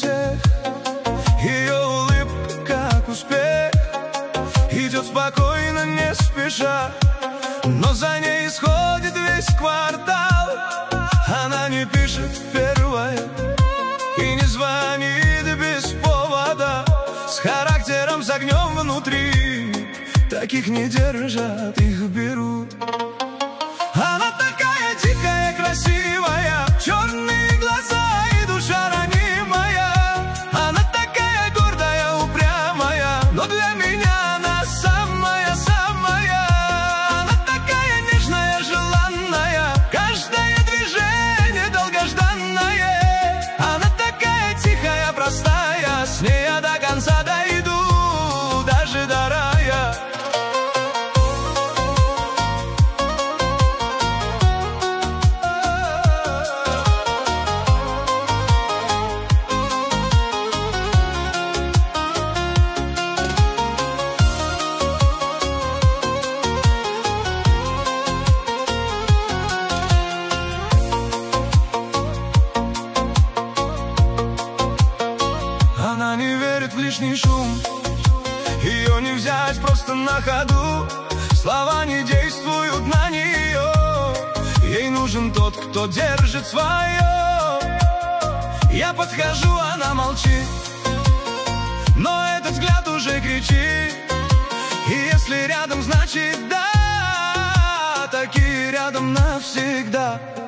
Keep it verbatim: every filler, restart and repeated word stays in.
всех. Ее улыбка, как успех, идет спокойно, не спеша, но за ней исходит весь квартал. Она не пишет первая и не звонит без повода, с характером, с огнем внутри. Таких не держат, их берут. Она такая дикая, красивая, черные глаза и душа ранимая. Она такая гордая, упрямая, но для меня она самая-самая. Она такая нежная, желанная, каждое движение долгожданное. Она такая тихая, простая, с ней я до конца дойду, даже до рая. Она не верит в лишний шум, ее не взять просто на ходу. Слова не действуют на нее, ей нужен тот, кто держит свое. Я подхожу, она молчит, но этот взгляд уже кричит. И если рядом, значит да, такие рядом навсегда.